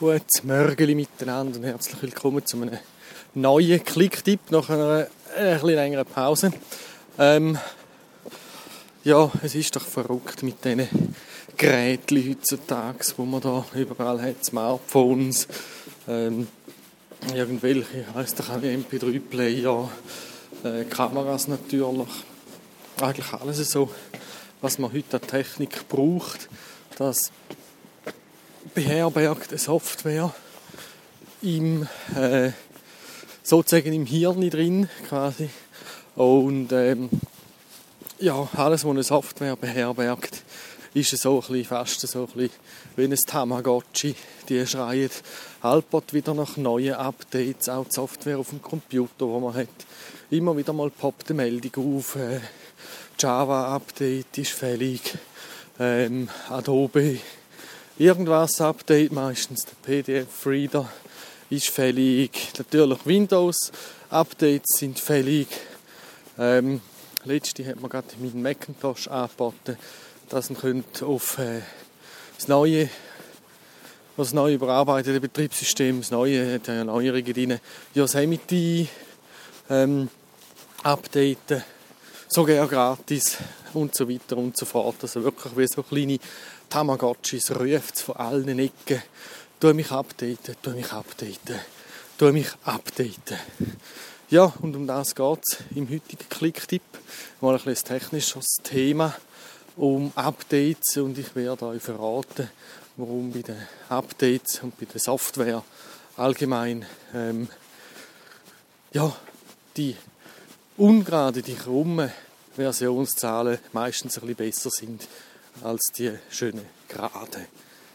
Gutes Morgen miteinander und herzlich willkommen zu einem neuen Klicktipp nach einer etwas längeren Pause. Es ist doch verrückt mit diesen Geräten heutzutage, wo man da überall hat, Smartphones, irgendwelche, ich weiss doch auch MP3-Player, Kameras natürlich, eigentlich alles so, was man heute an Technik braucht, das beherbergt eine Software sozusagen im Hirn drin quasi. Und alles, was eine Software beherbergt, ist so ein bisschen, fast so ein bisschen wie ein Tamagotchi. Die schreien halbtot wieder nach neuen Updates, auch die Software auf dem Computer, wo man hat. Immer wieder mal poppt eine Meldung auf, Java-Update ist fällig, Adobe irgendwas Update, meistens der PDF-Reader ist fällig, natürlich Windows-Updates sind fällig. Letzte hat man gerade mit dem Macintosh angeboten, dass man auf das neue überarbeitete Betriebssystem, das neue, hat ja Neuerungen drin, Yosemite updaten, sogar gratis und so weiter und so fort. Also wirklich wie so kleine Tamagotchis ruft von allen Ecken, tu mich updaten. Ja, und um das geht es im heutigen Klicktipp. Mal ein bisschen technisches Thema um Updates und ich werde euch verraten, warum bei den Updates und bei der Software allgemein die ungerade, die krummen Versionszahlen meistens ein bisschen besser sind als die schönen gerade.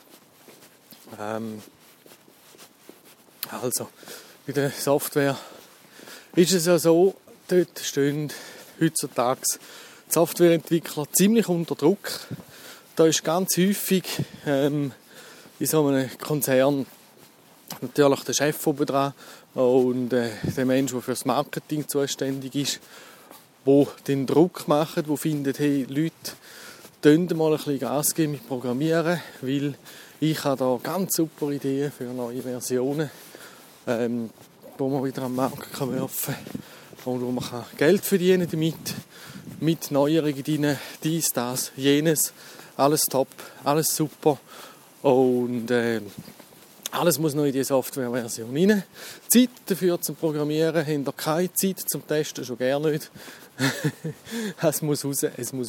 Also, bei der Software ist es ja so, dort stehen heutzutage die Softwareentwickler ziemlich unter Druck. Da ist ganz häufig in so einem Konzern natürlich der Chef oben dran und der Mensch, der für das Marketing zuständig ist, der den Druck macht, der findet, hey, Leute, könnt mal ein bisschen Gas geben mit Programmieren, weil ich habe da ganz super Ideen für neue Versionen, wo man wieder am Markt werfen kann und wo man Geld verdienen damit, mit Neuerungen drin, dies, das, jenes, alles top, alles super und alles muss noch in die Softwareversion rein. Zeit dafür zum Programmieren haben wir keine, Zeit zum Testen schon gar nicht. Es muss raus.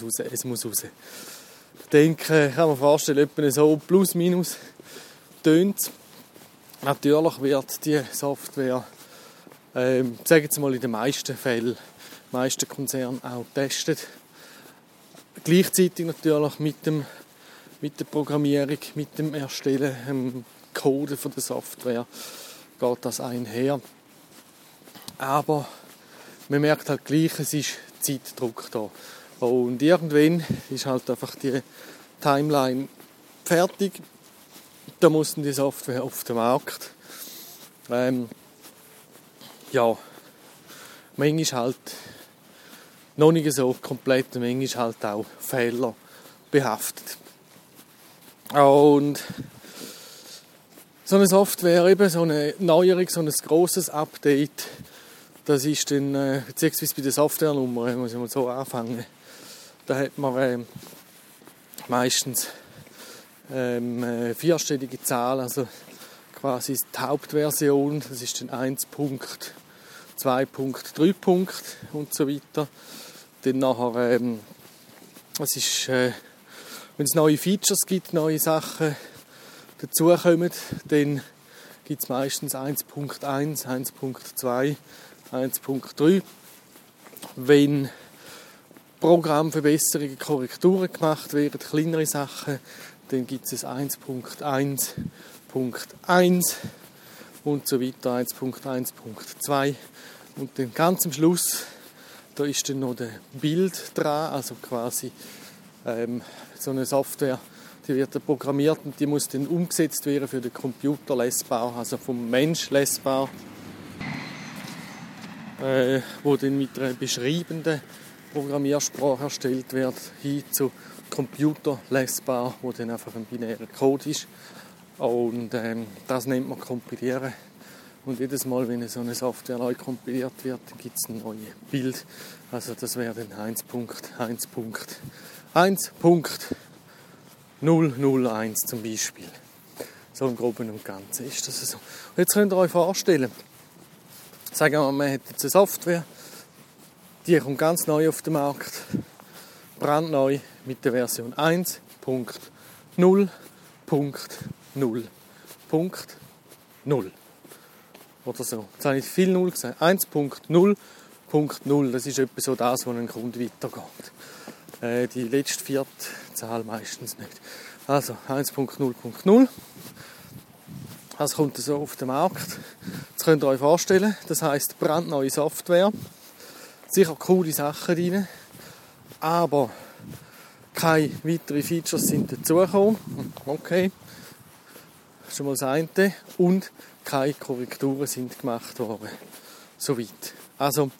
Ich denke, kann man vorstellen, etwa so plus minus tönt. Natürlich wird die Software, sagen wir mal in den meisten Fällen, die meisten Konzerne auch getestet. Gleichzeitig natürlich mit der Programmierung, mit dem Erstellen, dem Code von der Software geht das einher. Aber man merkt halt gleich, es ist Zeitdruck da. Und irgendwann ist halt einfach die Timeline fertig. Da muss dann die Software auf den Markt. Manchmal halt noch nicht so komplett, manchmal halt auch Fehler behaftet. Und so eine Software, eben so eine Neuerung, so ein grosses Update, das ist dann, beziehungsweise bei der Softwarenummer, muss ich mal so anfangen, da hat man meistens vierstellige Zahl, also quasi die Hauptversion, das ist dann 1.2.3. und so weiter. Dann nachher, es ist, wenn es neue Features gibt, neue Sachen dazukommen, dann gibt es meistens 1.1, 1.2, 1.3. Wenn Programmverbesserungen, Korrekturen gemacht werden, kleinere Sachen, dann gibt es 1.1.1 und so weiter, 1.1.2 und dann ganz am Schluss, da ist dann noch der Bild dran, also quasi so eine Software, die wird dann programmiert und die muss dann umgesetzt werden für den Computer lesbar, also vom Mensch lesbar, wo dann mit einer beschreibenden Programmiersprache erstellt wird, hin zu Computer lesbar, wo dann einfach ein binärer Code ist. Und das nennt man Kompilieren. Und jedes Mal, wenn so eine Software neu kompiliert wird, gibt es ein neues Bild. Also das wäre dann 1.1.1.001 zum Beispiel. So im Groben und Ganzen ist das so. Und jetzt könnt ihr euch vorstellen, sagen wir mal, man hat jetzt eine Software, die kommt ganz neu auf den Markt, brandneu mit der Version 1.0.0.0. Oder so. Jetzt habe ich viel Null gesagt. 1.0.0. Das ist etwa so das, wo ein Kunde weitergeht. Die letzte vierte Zahl meistens nicht. Also 1.0.0. Das kommt so auf den Markt. Das könnt ihr euch vorstellen. Das heisst brandneue Software. Sicher coole Sachen drin. Aber keine weiteren Features sind dazugekommen. Okay. Das ist schon mal das eine. Und keine Korrekturen sind gemacht worden. Soweit. Also,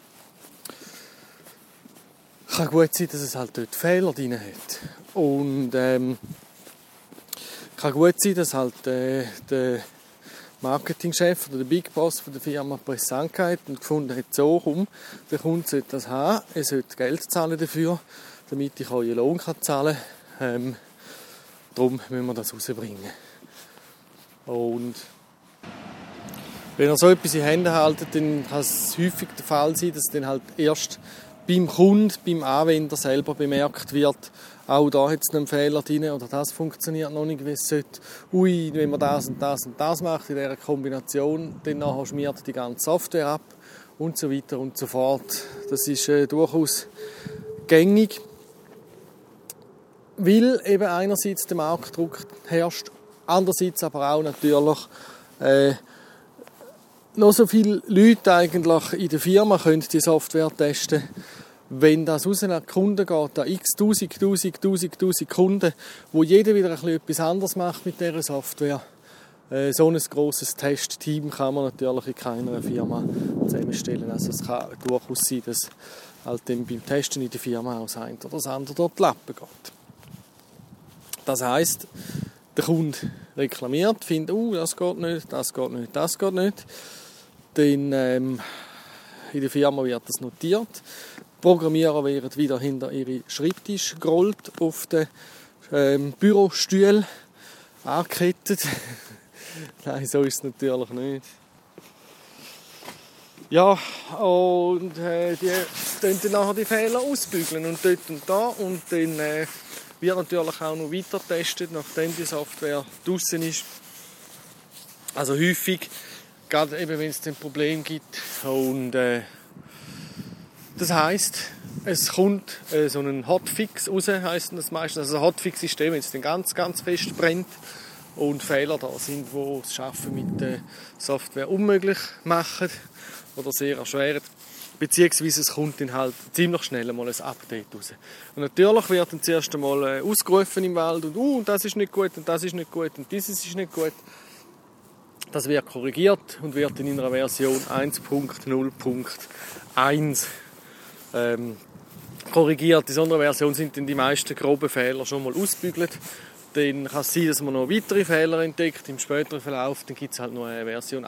kann gut sein, dass es halt dort Fehler drin hat. Und kann gut sein, dass halt der Marketingchef oder der Big Boss von der Firma präsent hat und gefunden hat, so rum, der Kunde sollte das haben, er sollte Geld zahlen dafür, damit ich euren Lohn zahlen kann. Darum müssen wir das rausbringen. Und wenn ihr so etwas in Händen haltet, dann kann es häufig der Fall sein, dass dann halt erst beim Kunden, beim Anwender selber bemerkt wird, auch da hat es einen Fehler drin oder das funktioniert noch nicht, wie es sollte. Ui, wenn man das und das und das macht in dieser Kombination, dann nachher schmiert die ganze Software ab und so weiter und so fort. Das ist durchaus gängig, weil eben einerseits der Marktdruck herrscht, andererseits aber auch natürlich noch so viele Leute eigentlich in der Firma können die Software testen. Wenn das raus an die Kunden geht, an x tausend Kunden, wo jeder wieder etwas anderes macht mit dieser Software, so ein grosses Testteam kann man natürlich in keiner Firma zusammenstellen. Also es kann durchaus sein, dass halt dann beim Testen in der Firma auch das eine oder das andere dort die Lappen geht. Das heisst, der Kunde reklamiert, findet, das geht nicht, das geht nicht, das geht nicht. Dann in der Firma wird das notiert. Die Programmierer werden wieder hinter ihre Schreibtisch gerollt, auf den Bürostuhl angekettet. Nein, so ist es natürlich nicht. Ja, und die dann nachher die Fehler ausbügeln und dort und da. Und dann wird natürlich auch noch weiter getestet, nachdem die Software draussen ist. Also häufig, gerade eben wenn es ein Problem gibt. Und das heisst, es kommt so ein Hotfix raus, heisst das meistens. Also ein Hotfix ist der, wenn es dann ganz, ganz fest brennt und Fehler da sind, die das Arbeiten mit der Software unmöglich machen oder sehr erschweren. Beziehungsweise es kommt dann halt ziemlich schnell mal ein Update raus. Und natürlich wird dann zuerst einmal ausgerufen im Wald und das ist nicht gut und das ist nicht gut und dieses ist nicht gut. Das wird korrigiert und wird dann in einer Version 1.0.1 korrigiert. In so einer Version sind dann die meisten groben Fehler schon mal ausgebügelt. Dann kann es sein, dass man noch weitere Fehler entdeckt im späteren Verlauf. Dann gibt es halt noch eine Version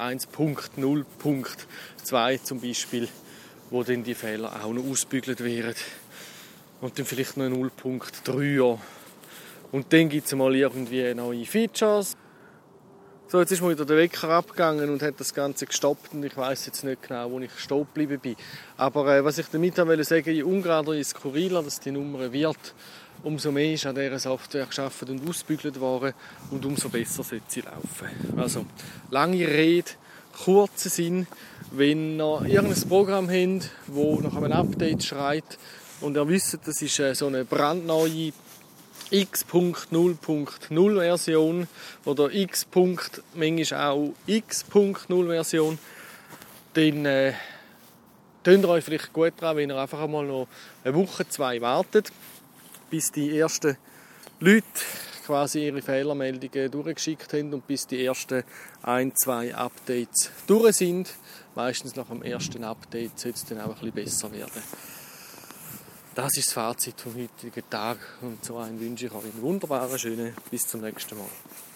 1.0.2 zum Beispiel, wo dann die Fehler auch noch ausgebügelt werden. Und dann vielleicht noch 0.3. Und dann gibt es mal irgendwie neue Features. So, jetzt ist mal wieder der Wecker abgegangen und hat das Ganze gestoppt und ich weiss jetzt nicht genau, wo ich stehen geblieben bin. Aber was ich damit wollte sagen, je ungerechter oder je skurriler dass die Nummer wird, umso mehr ist an dieser Software geschaffen und ausgebügelt worden und umso besser sollte sie laufen. Also, lange Rede, kurzer Sinn, wenn ihr irgendein Programm habt, das nach einem Update schreit und ihr wisst, das ist so eine brandneue x.0.0 Version oder x. Manchmal auch x.0 Version, dann tönt ihr euch vielleicht gut dran, wenn ihr einfach einmal noch eine Woche, 2 wartet, bis die ersten Leute quasi ihre Fehlermeldungen durchgeschickt haben und bis die ersten 1, 2 Updates durch sind. Meistens nach dem ersten Update sollte es dann auch ein bisschen besser werden. Das ist das Fazit vom heutigen Tag und so einen wünsche ich euch einen wunderbaren, schönen, bis zum nächsten Mal.